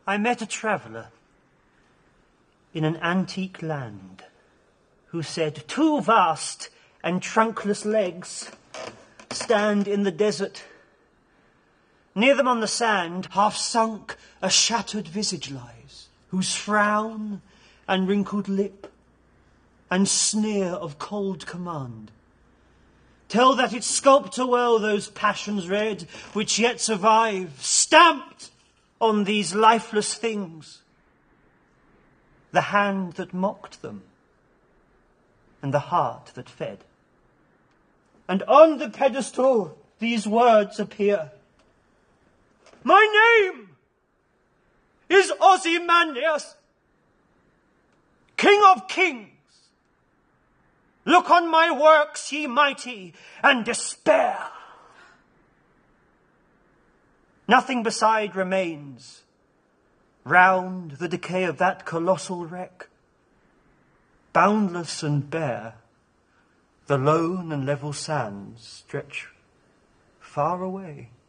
I met a traveller in an antique land who said, 'Two vast and trunkless legs stand in the desert. Near them on the sand, half sunk, a shattered visage lies, whose frown and wrinkled lip and sneer of cold command tell that it sculptor well those passions red which yet survive, stamped on these lifeless things, the hand that mocked them and the heart that fed. And on the pedestal these words appear: My name is Ozymandias, King of Kings. Look on my works, ye mighty, and despair. Nothing beside remains round the decay of that colossal wreck. Boundless and bare, the lone and level sands stretch far away.